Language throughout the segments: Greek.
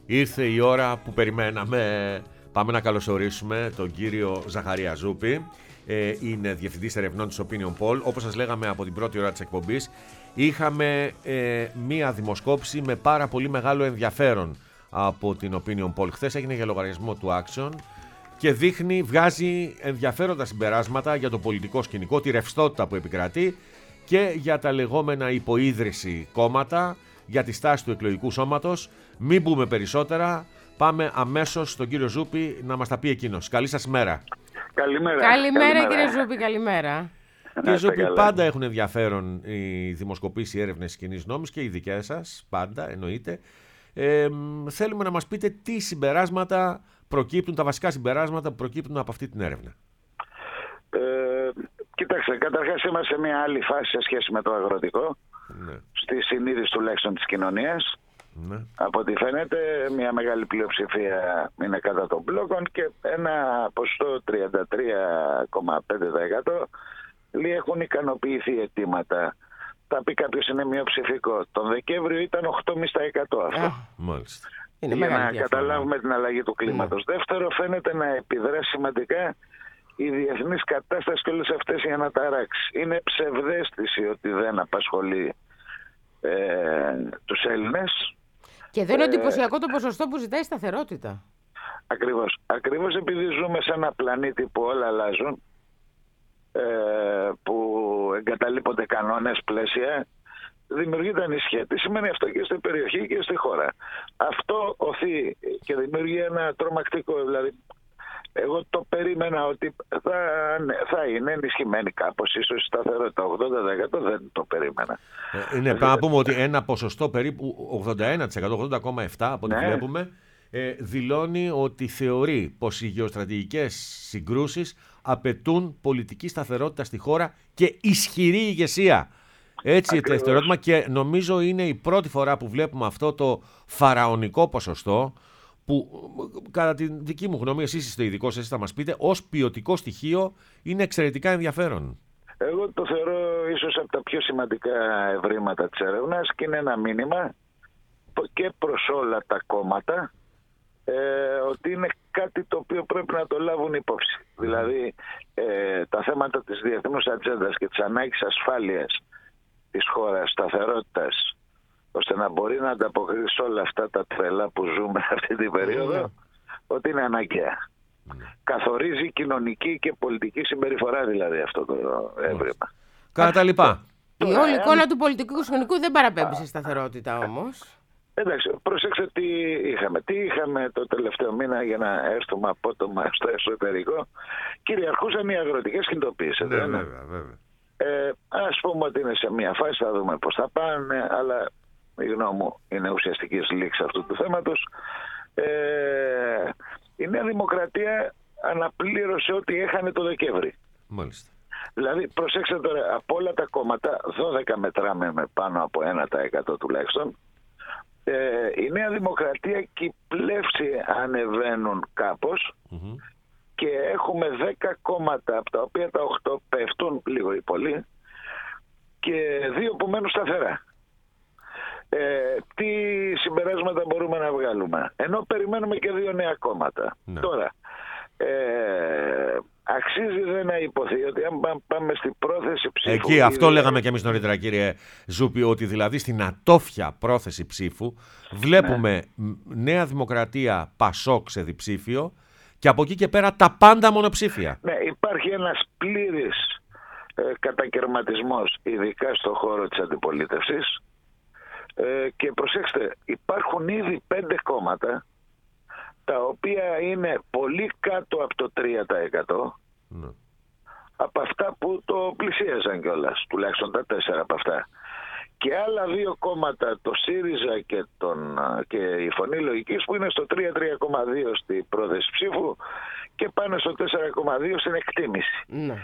Ήρθε η ώρα που περιμέναμε. Πάμε να καλωσορίσουμε τον κύριο Ζαχαρία Ζούπη. Είναι διευθυντής ερευνών της Opinion Poll. Όπως σας λέγαμε από την πρώτη ώρα της εκπομπής, είχαμε μία δημοσκόπηση με πάρα πολύ μεγάλο ενδιαφέρον από την Opinion Poll. Χθες έγινε για λογαριασμό του Action και βγάζει ενδιαφέροντα συμπεράσματα για το πολιτικό σκηνικό, τη ρευστότητα που επικρατεί και για τα λεγόμενα υποίδρυση κόμματα, για τη στάση του εκλογικού σώματος. Μην πούμε περισσότερα. Πάμε αμέσως στον κύριο Ζούπη να μας τα πει εκείνος. Καλή σας ημέρα. Καλημέρα κύριε Ζούπη, καλημέρα. Κύριε Ζούπη, πάντα έχουν ενδιαφέρον οι δημοσκοπήσεις, οι έρευνες κοινής νόμης και οι δικές σας, πάντα εννοείται. Θέλουμε να μας πείτε τι συμπεράσματα προκύπτουν, τα βασικά συμπεράσματα που προκύπτουν από αυτή την έρευνα. Κοιτάξτε, καταρχάς είμαστε σε μια άλλη φάση σε σχέση με το αγροτικό, στη συνείδηση τουλάχιστον της κοινωνίας. Ναι. Από ό,τι φαίνεται μια μεγάλη πλειοψηφία είναι κατά των μπλόκων και ένα ποσοστό 33,5% έχουν ικανοποιηθεί αιτήματα. Θα πει κάποιος είναι μειοψηφικό. Τον Δεκέμβριο ήταν 8,5% αυτό. Μάλιστα. Για να καταλάβουμε την αλλαγή του κλίματος. Δεύτερο, φαίνεται να επιδράσει σημαντικά η διεθνής κατάσταση και όλες αυτές οι αναταράξεις. Είναι ψευδαίσθηση ότι δεν απασχολεί τους Έλληνες. Και δεν είναι εντυπωσιακό το ποσοστό που ζητάει σταθερότητα. Ακριβώς επειδή ζούμε σε ένα πλανήτη που όλα αλλάζουν, που εγκαταλείπονται κανόνες, πλαίσια, δημιουργείται ανησυχία. Τι σημαίνει αυτό και στην περιοχή και στη χώρα? Αυτό οθεί και δημιουργεί ένα τρομακτικό, δηλαδή εγώ το περίμενα ότι θα είναι ενισχυμένη κάπως, ίσως η σταθερότητα 80%, δεν το περίμενα. Πρέπει να πούμε ότι ένα ποσοστό περίπου 81%, 80,7% από ό,τι βλέπουμε, δηλώνει ότι θεωρεί πως οι γεωστρατηγικές συγκρούσεις απαιτούν πολιτική σταθερότητα στη χώρα και ισχυρή ηγεσία. Έτσι το ερώτημα, και νομίζω είναι η πρώτη φορά που βλέπουμε αυτό το φαραωνικό ποσοστό, που κατά τη δική μου γνώμη, εσείς είστε ειδικός, εσείς θα μας πείτε, ως ποιοτικό στοιχείο είναι εξαιρετικά ενδιαφέρον. Εγώ το θεωρώ ίσως από τα πιο σημαντικά ευρήματα της έρευνας και είναι ένα μήνυμα και προς όλα τα κόμματα ότι είναι κάτι το οποίο πρέπει να το λάβουν υπόψη. Δηλαδή τα θέματα της διεθνούς ατζέντας και της ανάγκης ασφάλειας της χώρας, σταθερότητας, ώστε να μπορεί να ανταποκριθεί σε όλα αυτά τα τρελά που ζούμε αυτή την περίοδο, ότι είναι αναγκαία. Καθορίζει κοινωνική και πολιτική συμπεριφορά δηλαδή αυτό το έβριμα. Κατά τα λοιπά. Η όλη εικόνα του πολιτικού σκηνικού δεν παραπέμπει σε σταθερότητα όμως. Εντάξει, προσέξτε τι είχαμε. Τι είχαμε το τελευταίο μήνα για να έρθουμε απότομα στο εσωτερικό. Κυριαρχούσαν οι αγροτικές κινητοποίησεις. Βέβαια. Ας πούμε ότι είναι σε μια φάση, θα δούμε πώς θα πάνε, αλλά η γνώμη μου είναι ουσιαστικής λήξης αυτού του θέματος. Η Νέα Δημοκρατία αναπλήρωσε ό,τι έχανε το Δεκέμβρη. Μάλιστα. Δηλαδή, προσέξτε τώρα, από όλα τα κόμματα, 12 μετράμε με πάνω από 1% τουλάχιστον, η Νέα Δημοκρατία και η Πλεύση ανεβαίνουν κάπως, και έχουμε 10 κόμματα, από τα οποία τα 8 πέφτουν λίγο ή πολύ και 2 που μένουν σταθερά. Τι συμπεράσματα μπορούμε να βγάλουμε? Ενώ περιμένουμε και 2 νέα κόμματα. Τώρα, αξίζει δεν να υποθεί ότι αν πάμε στην πρόθεση ψήφου... Εκεί αυτό λέγαμε και εμείς νωρίτερα, κύριε Ζούπη, ότι δηλαδή στην ατόφια πρόθεση ψήφου βλέπουμε Νέα Δημοκρατία, Πασόκ σε διψήφιο και από εκεί και πέρα τα πάντα μονοψήφια. Ναι, υπάρχει ένας πλήρης κατακαιρματισμός, ειδικά στον χώρο της αντιπολίτευσης. Και προσέξτε, υπάρχουν ήδη 5 κόμματα τα οποία είναι πολύ κάτω από το 3%, από αυτά που το πλησίαζαν κιόλας, τουλάχιστον τα 4 από αυτά. Και άλλα 2 κόμματα, το ΣΥΡΙΖΑ και η Φωνή Λογικής, που είναι στο 3,2 στη πρόθεση ψήφου και πάνε στο 4,2 στην εκτίμηση.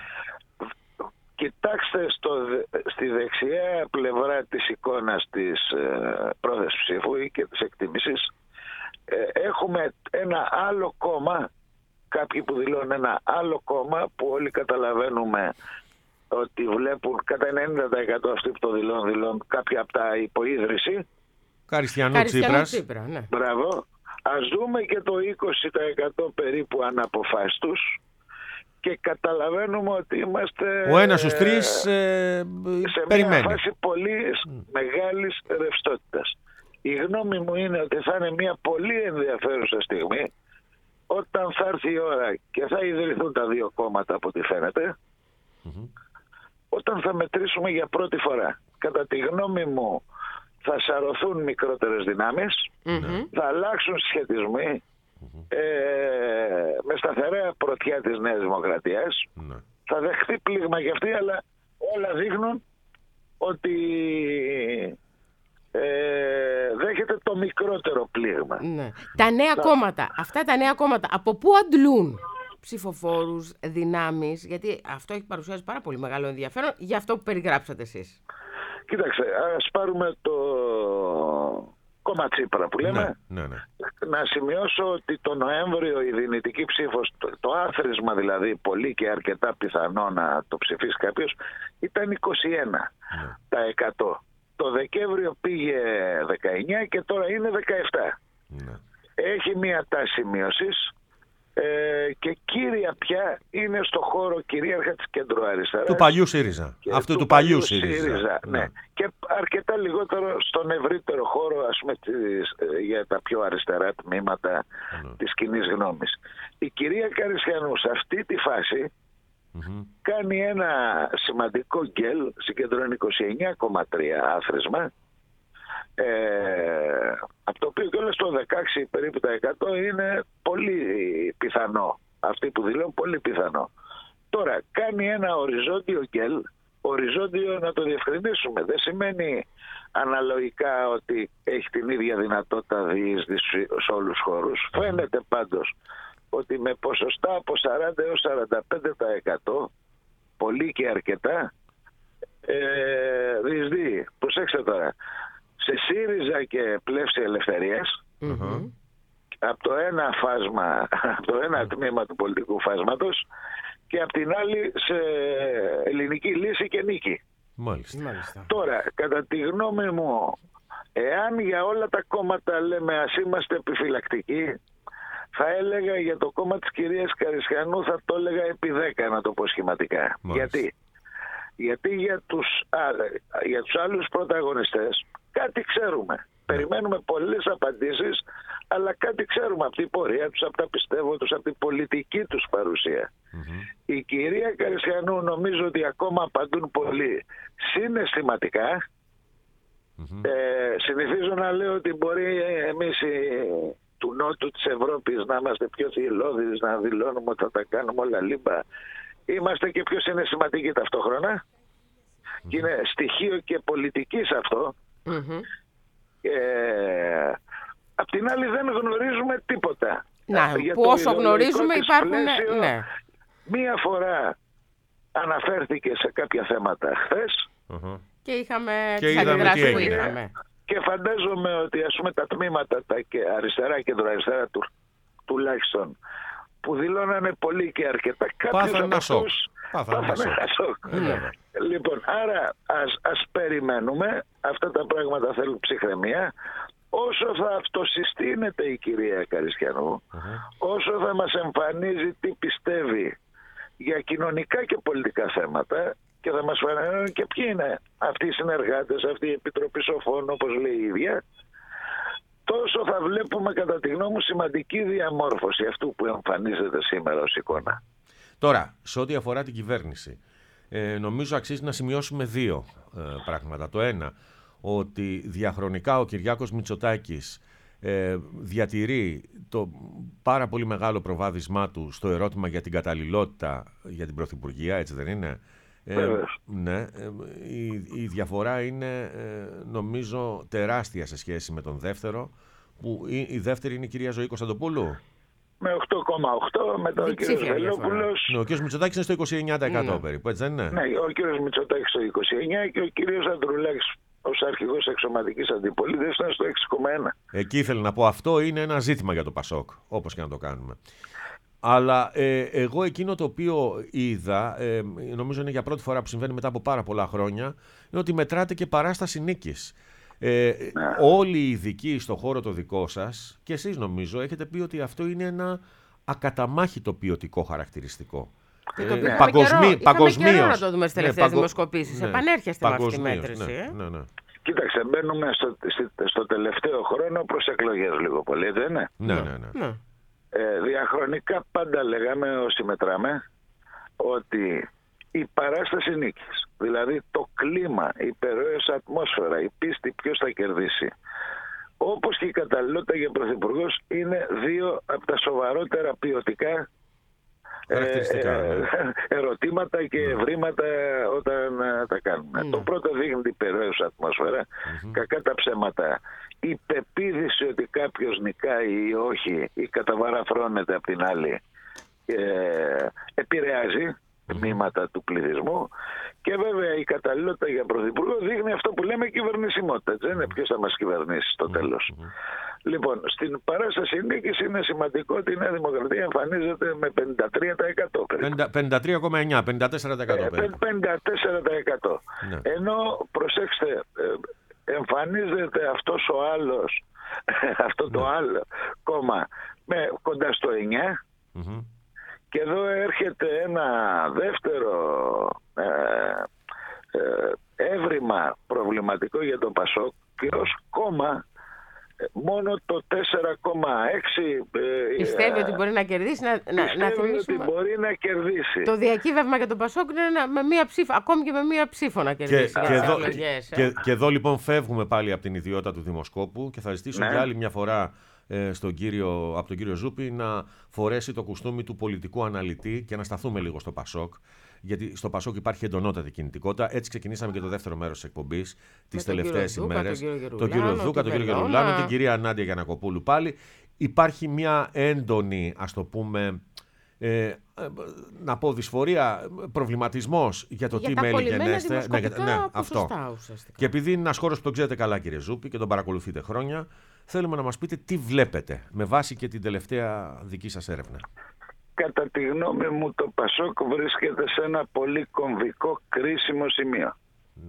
Κοιτάξτε στη δεξιά πλευρά της εικόνας της πρόθεσης ψήφου ή και της εκτίμησης, έχουμε ένα άλλο κόμμα, κάποιοι που δηλώνουν ένα άλλο κόμμα που όλοι καταλαβαίνουμε ότι βλέπουν κατά 90% αυτοί που το δηλώνουν κάποια από τα υποίδρυση. Καριστιανού Τσίπρας. Μπράβο. ας δούμε και το 20% περίπου αναποφάσεις τους και καταλαβαίνουμε ότι είμαστε ο ένας στους τρεις σε περιμένει. μια φάση πολύ μεγάλης ρευστότητας. Η γνώμη μου είναι ότι θα είναι μια πολύ ενδιαφέρουσα στιγμή όταν θα έρθει η ώρα και θα ιδρυθούν τα δύο κόμματα από ό,τι φαίνεται, όταν θα μετρήσουμε για πρώτη φορά. Κατά τη γνώμη μου θα σαρωθούν μικρότερες δυνάμεις, θα αλλάξουν συσχετισμοί με σταθερά πρωτιά της Νέας Δημοκρατίας. Θα δεχθεί πλήγμα για αυτή, αλλά όλα δείχνουν ότι δέχεται το μικρότερο πλήγμα. Ναι. Τα νέα κόμματα, αυτά τα νέα κόμματα, από πού αντλούν ψηφοφόρους, δυνάμεις, γιατί αυτό έχει παρουσιάσει πάρα πολύ μεγάλο ενδιαφέρον για αυτό που περιγράψατε εσείς. Κοίταξε, ας πάρουμε το κόμμα Τσίπρα που λέμε. Ναι. Να σημειώσω ότι το Νοέμβριο η δυνητική ψήφος, το άθροισμα δηλαδή πολύ και αρκετά πιθανό να το ψηφίσει κάποιος, ήταν 21%. Το Δεκέμβριο πήγε 19 και τώρα είναι 17. Έχει μια τάση μείωσης και κύρια πια είναι στο χώρο κυρίαρχα της κεντροαριστεράς. Του παλιού ΣΥΡΙΖΑ. Αυτού του παλιού ΣΥΡΙΖΑ. Ναι. Και αρκετά λιγότερο στον ευρύτερο χώρο, ας πούμε, για τα πιο αριστερά τμήματα της κοινής γνώμης. Η κυρία Καρισιανού σε αυτή τη φάση κάνει ένα σημαντικό γκέλ, συγκεντρώνει 29,3 άθροισμα, από το οποίο και όλες το 16 περίπου τα 100 είναι πολύ πιθανό. Αυτοί που δηλώνουν πολύ πιθανό. Τώρα κάνει ένα οριζόντιο γκέλ, οριζόντιο να το διευκρινίσουμε. Δεν σημαίνει αναλογικά ότι έχει την ίδια δυνατότητα διείσδυση σε όλους τους χώρους. Φαίνεται πάντως ότι με ποσοστά από 40 έως 45% πολύ και αρκετά διεισδύει. Προσέξτε τώρα. Σε ΣΥΡΙΖΑ και Πλεύση Ελευθερίας, από το ένα φάσμα, από το ένα τμήμα του πολιτικού φάσματος και από την άλλη σε Ελληνική Λύση και Νίκη. Μάλιστα. Τώρα, κατά τη γνώμη μου, εάν για όλα τα κόμματα λέμε ας είμαστε επιφυλακτικοί, θα έλεγα για το κόμμα της κυρίας Καρισιανού θα το έλεγα επί 10, να το πω σχηματικά. Γιατί για τους άλλους πρωταγωνιστές κάτι ξέρουμε. Περιμένουμε πολλές απαντήσεις, αλλά κάτι ξέρουμε από την πορεία τους, από τα πιστεύω τους, από την πολιτική τους παρουσία. Η κυρία Καρισιανού νομίζω ότι ακόμα απαντούν πολύ συναισθηματικά. Συνηθίζω να λέω ότι μπορεί εμείς του Νότου της Ευρώπης να είμαστε πιο θυελλώδεις, να δηλώνουμε ότι θα τα κάνουμε όλα λίμπα. Είμαστε και πιο συναισθηματικοί ταυτόχρονα. Και είναι στοιχείο και πολιτικής αυτό. Απ' την άλλη δεν γνωρίζουμε τίποτα. Που όσο γνωρίζουμε υπάρχουν... Μία φορά αναφέρθηκε σε κάποια θέματα χθες. Και είχαμε τις αντιδράσεις που είχαμε. Και φαντάζομαι ότι ας πούμε τα τμήματα, τα αριστερά και κεντροαριστερά τουλάχιστον, που δηλώνανε πολύ και αρκετά, κάποιους από αυτούς πάθανε ένα σοκ. Λοιπόν, άρα ας περιμένουμε, αυτά τα πράγματα θέλουν ψυχραιμία. Όσο θα αυτοσυστήνεται η κυρία Καρισιανού, όσο θα μας εμφανίζει τι πιστεύει για κοινωνικά και πολιτικά θέματα, και θα μας φανερώνουν και ποιοι είναι αυτοί οι συνεργάτες, αυτή η Επιτροπή Σοφών, όπως λέει η ίδια, τόσο θα βλέπουμε κατά τη γνώμη μου σημαντική διαμόρφωση αυτού που εμφανίζεται σήμερα ως εικόνα. Τώρα, σε ό,τι αφορά την κυβέρνηση, νομίζω αξίζει να σημειώσουμε δύο πράγματα. Το ένα, ότι διαχρονικά ο Κυριάκος Μητσοτάκης διατηρεί το πάρα πολύ μεγάλο προβάδισμά του στο ερώτημα για την καταλληλότητα για την Πρωθυπουργία, έτσι δεν είναι? Ναι, η διαφορά είναι νομίζω τεράστια σε σχέση με τον δεύτερο, που η δεύτερη είναι η κυρία Ζωή Κωνσταντοπούλου. Με 8,8, μετά ο κύριος Βελόπουλος. Ναι, ο κύριος Μητσοτάκης είναι στο 29% περίπου, έτσι δεν είναι? Ναι, ο κύριος Μητσοτάκης στο 29% και ο κύριος Ανδρουλάκης ως αρχηγός εξωματικής αντιπολίτευσης ήταν στο 6,1. Εκεί ήθελα να πω, αυτό είναι ένα ζήτημα για το ΠΑΣΟΚ, όπως και να το κάνουμε. Αλλά εγώ εκείνο το οποίο είδα, νομίζω είναι για πρώτη φορά που συμβαίνει μετά από πάρα πολλά χρόνια, είναι ότι μετράται και παράσταση νίκης. Όλοι οι ειδικοί στο χώρο το δικό σας και εσείς νομίζω έχετε πει ότι αυτό είναι ένα ακαταμάχητο ποιοτικό χαρακτηριστικό. Παγκοσμίως. Καιρό να το δούμε στις τελευταίες δημοσκοπήσεις. Επανέρχεστε με αυτή τη μέτρηση. Κοίταξε, μπαίνουμε στο τελευταίο χρόνο προς εκλογές λίγο πολύ, δεν είναι? Ναι. Διαχρονικά πάντα λέγαμε όσοι μετράμε ότι η παράσταση νίκης, δηλαδή το κλίμα, η υπερόες ατμόσφαιρα, η πίστη ποιος θα κερδίσει, όπως και η καταλληλότητα για πρωθυπουργός, είναι δύο από τα σοβαρότερα ποιοτικά ερωτήματα και ευρήματα όταν τα κάνουμε. Το πρώτο δείχνει την υπερόες ατμόσφαιρα, κακά τα ψέματα. Η πεποίθηση ότι κάποιος νικάει ή όχι ή καταβαραφρώνεται απ' την άλλη επηρεάζει τμήματα του πληθυσμού, και βέβαια η καταλληλότητα για πρωθυπουργό δείχνει αυτό που λέμε κυβερνησιμότητα. Δεν είναι ποιος θα μας κυβερνήσει στο τέλος. Λοιπόν, στην παράσταση νίκης είναι σημαντικό ότι η Νέα Δημοκρατία εμφανίζεται με 53%. 53,9%, 54%. 54%. Ενώ, προσέξτε, εμφανίζεται αυτός ο άλλος, αυτό το άλλο κόμμα με κοντά στο 9%. Και εδώ έρχεται ένα δεύτερο έβριμα προβληματικό για το ΠΑΣΟΚ, και ως κόμμα μόνο το 4,6% πιστεύει ότι μπορεί να κερδίσει. Να θυμίσουμε ότι μπορεί να κερδίσει. Το διακύβευμα για τον ΠΑΣΟΚ είναι με μία ψήφο, ακόμη και με μία ψήφο να κερδίσει. Και εδώ λοιπόν φεύγουμε πάλι από την ιδιότητα του δημοσκόπου και θα ζητήσω για άλλη μια φορά από τον κύριο Ζούπη να φορέσει το κουστούμι του πολιτικού αναλυτή και να σταθούμε λίγο στο ΠΑΣΟΚ. Γιατί στο ΠΑΣΟΚ υπάρχει εντονότατη κινητικότητα. Έτσι ξεκινήσαμε και το δεύτερο μέρος της εκπομπής τις τελευταίες ημέρες. Τον κύριο Δούκα, τον κύριο Γερουλάνο, την κυρία Νάντια Γιαννακοπούλου πάλι. Υπάρχει μια έντονη, ας το πούμε, να πω δυσφορία, προβληματισμός για το τι μέλη γενέστε. Αυτό. Και επειδή είναι ένας χώρος που τον ξέρετε καλά, κύριε Ζούπη, και τον παρακολουθείτε χρόνια, θέλουμε να μας πείτε τι βλέπετε με βάση και την τελευταία δική σας έρευνα. Κατά τη γνώμη μου, το ΠΑΣΟΚ βρίσκεται σε ένα πολύ κομβικό κρίσιμο σημείο.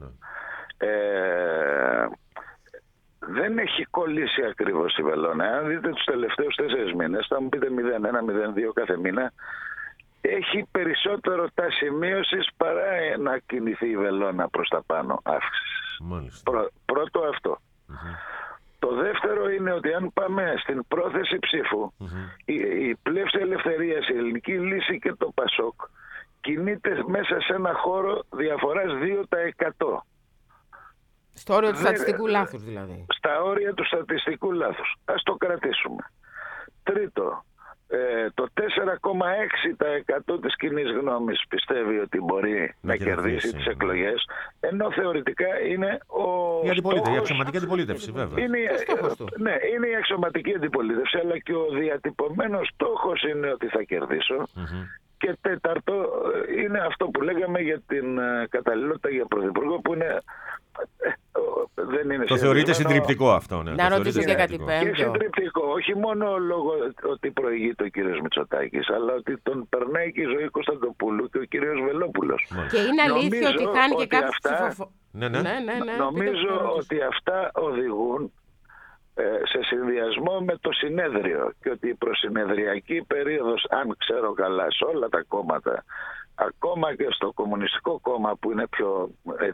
Δεν έχει κολλήσει ακριβώς η βελόνα. Αν δείτε τους τελευταίους 4 μήνες, θα μου πείτε 0,1, 0,2 κάθε μήνα, έχει περισσότερο τάση μείωσης παρά να κινηθεί η βελόνα προς τα πάνω, αύξηση. Πρώτο αυτό. Το δεύτερο είναι ότι αν πάμε στην πρόθεση ψήφου, η Πλεύση Ελευθερίας, η Ελληνική Λύση και το ΠΑΣΟΚ κινείται μέσα σε ένα χώρο διαφοράς 2%. Στο όριο του στατιστικού λάθους δηλαδή. Στα όρια του στατιστικού λάθους. Ας το κρατήσουμε. Τρίτο, το 4,6% της κοινής γνώμης πιστεύει ότι μπορεί να κερδίσει τις εκλογές, ενώ θεωρητικά είναι η αξιωματική αντιπολίτευση, βέβαια. Είναι η αξιωματική αντιπολίτευση, αλλά και ο διατυπωμένος στόχος είναι ότι θα κερδίσω. Και τέταρτο είναι αυτό που λέγαμε για την καταλληλότητα για πρωθυπουργό, που είναι... δεν είναι το θεωρείτε συντριπτικό αυτό, ναι. Να ρωτήσω και κάτι πέμπτο. Και συντριπτικό, όχι μόνο λόγω ότι προηγείται ο κύριος Μητσοτάκης, αλλά ότι τον περνάει και η Ζωή Κωνσταντοπούλου και ο κύριος Βελόπουλος. Και είναι αλήθεια ότι χάνει και κάποιους ψηφοφόρους. Νομίζω ότι αυτά οδηγούν σε συνδυασμό με το συνέδριο, και ότι η προσυνεδριακή περίοδος, αν ξέρω καλά, σε όλα τα κόμματα, ακόμα και στο Κομμουνιστικό Κόμμα που είναι πιο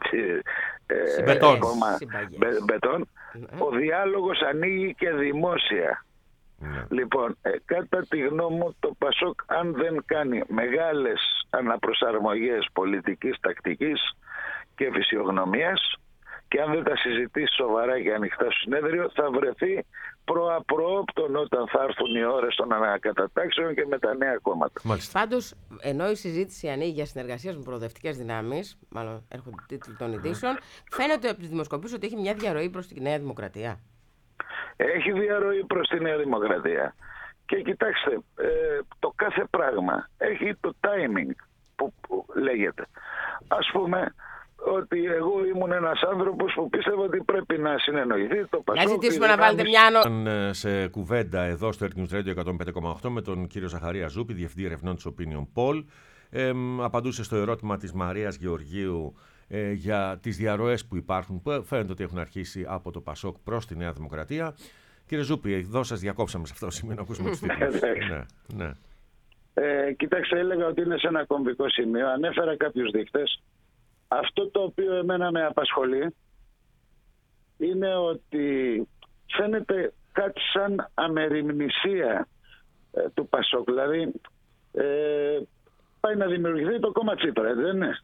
μπετόν, ο διάλογος ανοίγει και δημόσια. Λοιπόν, κατά τη γνώμη μου, το ΠΑΣΟΚ, αν δεν κάνει μεγάλες αναπροσαρμογές πολιτικής τακτικής και φυσιογνωμίας, και αν δεν τα συζητήσει σοβαρά και ανοιχτά στο συνέδριο, θα βρεθεί προαπροόπτων όταν θα έρθουν οι ώρες των ανακατατάξεων και με τα νέα κόμματα. Πάντως, ενώ η συζήτηση ανοίγει για συνεργασία με προοδευτικές δυνάμεις, μάλλον έρχονται τίτλοι των ειδήσεων, φαίνεται από τις δημοσκοπήσεις ότι έχει μια διαρροή προς τη Νέα Δημοκρατία. Έχει διαρροή προς τη Νέα Δημοκρατία. Και κοιτάξτε, το κάθε πράγμα έχει το timing που λέγεται. Ας πούμε ότι εγώ ήμουν ένας άνθρωπος που πίστευα ότι πρέπει να συνεννοηθεί το ΠΑΣΟΚ. Να ζητήσουμε να βάλετε μια σε κουβέντα εδώ στο Earth News Radio 105,8 με τον κύριο Ζαχαρία Ζούπη, Διευθυντή Ερευνών της Opinion Poll. Απαντούσε στο ερώτημα της Μαρίας Γεωργίου για τις διαρροές που υπάρχουν, που φαίνεται ότι έχουν αρχίσει από το Πασόκ προς τη Νέα Δημοκρατία. Κύριε Ζούπη, εδώ σας διακόψαμε σε αυτό το σημείο να ακούσουμε τους τίτλους. Ναι. Κοιτάξτε, έλεγα ότι είναι σε ένα κομβικό σημείο. Ανέφερα κάποιους δείκτες. Αυτό το οποίο εμένα με απασχολεί είναι ότι φαίνεται κάτι σαν αμεριμνησία του Πασόκ. Δηλαδή πάει να δημιουργηθεί το κόμμα Τσίπρα, δεν είναι?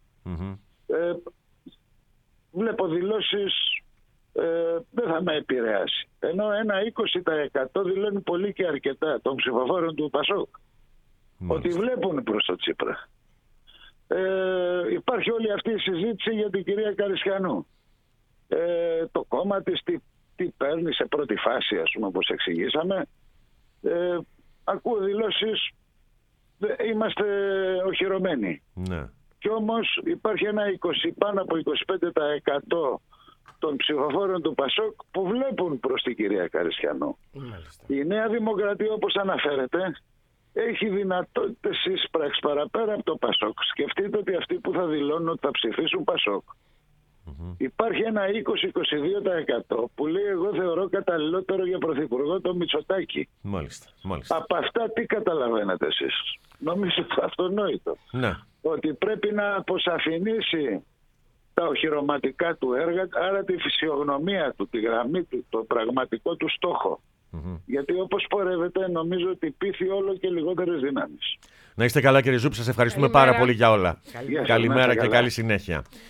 Βλέπω δηλώσεις, δεν θα με επηρεάσει. Ενώ ένα 20% δηλώνει πολύ και αρκετά των ψηφοφόρων του Πασόκ. Ότι βλέπουν προς το Τσίπρα. Υπάρχει όλη αυτή η συζήτηση για την κυρία Καρισιανού. Το κόμμα της τι παίρνει σε πρώτη φάση, ας πούμε, όπως εξηγήσαμε. Ακούω δηλώσεις, είμαστε οχυρωμένοι. Ναι. Κι όμως υπάρχει ένα πάνω από 25% των ψηφοφόρων του Πασόκ που βλέπουν προς την κυρία Καρισιανού. Η Νέα Δημοκρατία, όπως αναφέρεται, έχει δυνατότητες εισπράξης παραπέρα από το Πασόκ. Σκεφτείτε ότι αυτοί που θα δηλώνουν ότι θα ψηφίσουν Πασόκ. Υπάρχει ένα 20-22% που λέει εγώ θεωρώ καταλληλότερο για πρωθυπουργό το Μητσοτάκη. Μάλιστα. Από αυτά τι καταλαβαίνετε εσείς? Νομίζω το αυτονόητο. Ναι. Ότι πρέπει να αποσαφηνίσει τα οχυρωματικά του έργα, άρα τη φυσιογνωμία του, τη γραμμή του, το πραγματικό του στόχο. Γιατί όπως πορεύεται νομίζω ότι πείθει όλο και λιγότερες δυνάμεις. Να είστε καλά, κύριε Ζούπη, σας ευχαριστούμε πάρα πολύ για όλα. Καλημέρα και καλή συνέχεια.